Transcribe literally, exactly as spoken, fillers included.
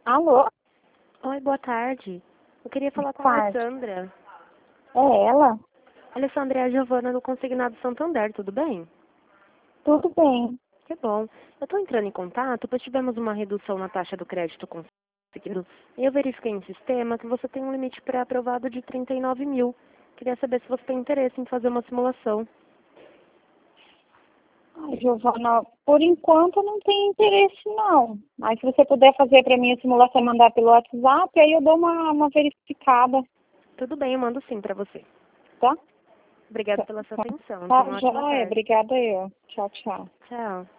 Alô? Oi, boa tarde. Eu queria falar com a Tarde. Alessandra. É ela? Alessandra, é a Giovana do Consignado Santander, tudo bem? Tudo bem. Que bom. Eu estou entrando em contato, pois tivemos uma redução na taxa do crédito conseguido. E eu verifiquei em sistema que você tem um limite pré-aprovado de trinta e nove mil. Queria saber se você tem interesse em fazer uma simulação. Ai, Giovana, por enquanto eu não tenho interesse não. Mas se você puder fazer para mim a simulação e mandar pelo WhatsApp, aí eu dou uma, uma verificada, Tudo bem, eu mando sim para você. tá? Obrigada pela sua atenção. Tenha Tá, uma ótima joia. tarde. Obrigada eu. Tchau, tchau. Tchau.